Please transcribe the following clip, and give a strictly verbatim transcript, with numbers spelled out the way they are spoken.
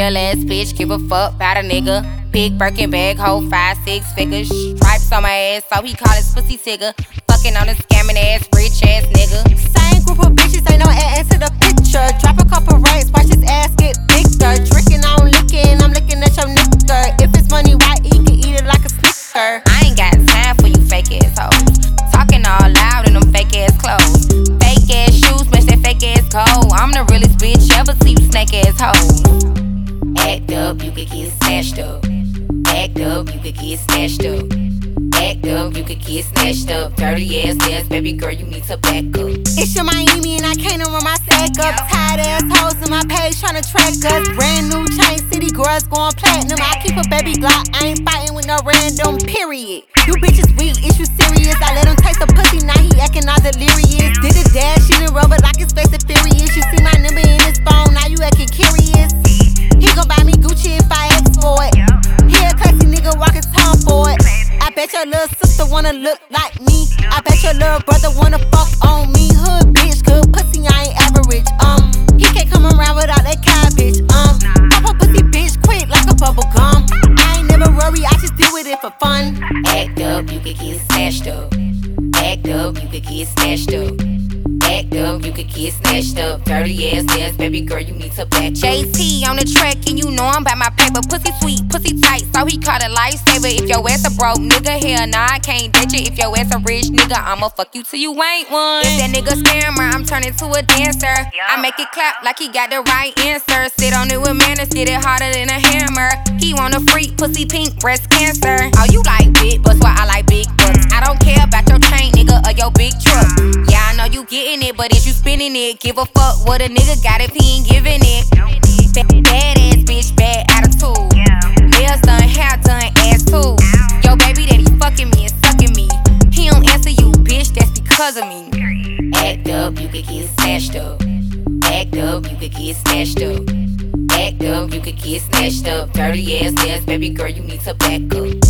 real ass bitch, give a fuck about a nigga. Big Birkin bag, hold five, six figures. Stripes on my ass, so he call his pussy tigger. Fucking on a scamming ass, rich ass nigga. Same group of bitches, ain't no ass to the picture. Drop a couple racks, watch his ass get bigger. Drinking, I'm licking, I'm looking at your nigga. If it's money, why he can eat it like a snicker? I ain't got time for you fake ass hoes. Talking all loud in them fake ass clothes. Fake ass shoes, match that fake ass coat. I'm the realest bitch ever see you snake ass hoes. Act up, you could get snatched up. Act up, you could get snatched up. Act up, you could get snatched up. Dirty ass ass, baby girl, you need to back up. It's your Miami and I can't run my stack up. Tired ass hoes in my page tryna track us. Brand new chain city girls going platinum. I keep a baby Glock, I ain't fighting with no random, period. You bitches weak, is you serious? I let him taste the pussy, now he acting all delirious. Did a dash, she done rubber like it's Fast and Furious. You see my number in his phone, now you acting curious. He gon' buy me Gucci if I ask for it. He a classy nigga walking tom for it. I bet your little sister wanna look like me. I bet your little brother wanna fuck on me. Hood bitch, good pussy, I ain't average. Um, he can't come around without that cabbage. Um, pop a pussy bitch quick like a bubble gum. I ain't never worry, I just deal with it for fun. Act up, you could get snatched up. Act up, you could get snatched up. Act up, you could get snatched up. Dirty ass ass, baby girl, you need to back up. J T on the track, and you know I'm by my paper. Pussy sweet, pussy tight, so he caught a lifesaver. If your ass a broke nigga, hell nah, I can't date you. If your ass a rich nigga, I'ma fuck you till you ain't one. If that nigga scammer, I'm turning to a dancer. I make it clap like he got the right answer. Sit on it with manners, get it harder than a hammer. He want a freak, pussy pink, breast cancer. Oh, you like big butts, well I like big butts. I don't care about your chain, nigga, or your big truck. Yeah, I know you getting it, but is you spinning it? Give a fuck what a nigga got if he ain't giving it. Bad ass bitch, bad attitude. Nails done, hair done, ass too. Yo, baby daddy fucking me and sucking me. He don't answer you, bitch, that's because of me. Act up, you could get snatched up. Act up, you could get snatched up. Act up, you could get snatched up. Dirty ass ass, baby girl, you need to back up.